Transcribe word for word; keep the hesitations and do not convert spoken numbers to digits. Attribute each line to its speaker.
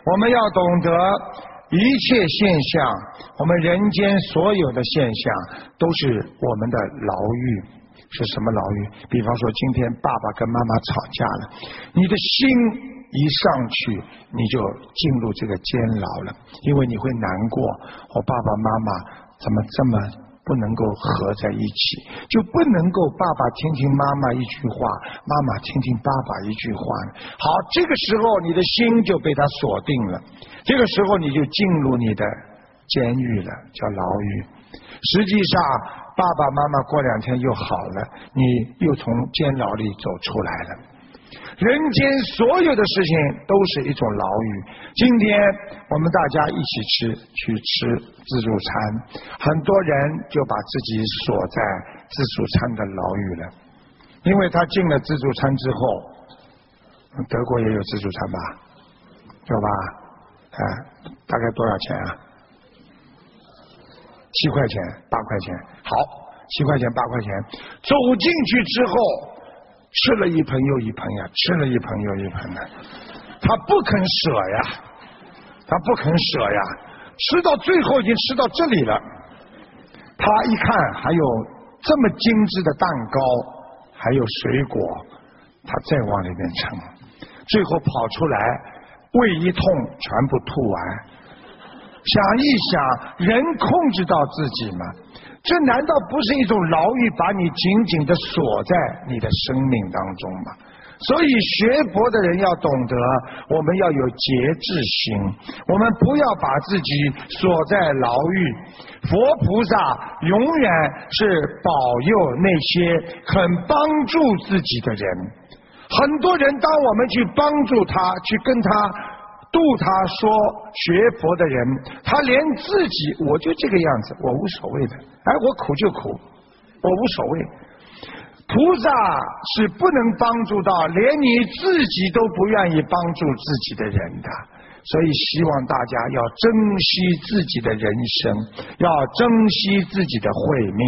Speaker 1: 我们要懂得一切现象，我们人间所有的现象都是我们的牢狱。是什么牢狱？比方说今天爸爸跟妈妈吵架了，你的心一上去你就进入这个监牢了，因为你会难过，我爸爸妈妈怎么这么不能够合在一起，就不能够爸爸听听妈妈一句话，妈妈听听爸爸一句话。好，这个时候你的心就被他锁定了，这个时候你就进入你的监狱了，叫牢狱。实际上爸爸妈妈过两天又好了，你又从监牢里走出来了。人间所有的事情都是一种牢狱。今天我们大家一起吃去吃自助餐，很多人就把自己锁在自助餐的牢狱了，因为他进了自助餐之后，德国也有自助餐吧，有吧？哎，大概多少钱啊？七块钱、八块钱。好，七块钱、八块钱，走进去之后。吃了一盆又一盆呀，吃了一盆又一盆的，他不肯舍呀，他不肯舍呀，吃到最后已经吃到这里了，他一看还有这么精致的蛋糕，还有水果，他再往里面盛，最后跑出来，胃一痛全部吐完。想一想，人控制到自己吗？这难道不是一种牢狱，把你紧紧地锁在你的生命当中吗？所以学佛的人要懂得，我们要有节制心，我们不要把自己锁在牢狱。佛菩萨永远是保佑那些肯帮助自己的人。很多人当我们去帮助他，去跟他度他说学佛的人，他连自己我就这个样子，我无所谓的，哎，我苦就苦，我无所谓。菩萨是不能帮助到连你自己都不愿意帮助自己的人的，所以希望大家要珍惜自己的人生，要珍惜自己的慧命。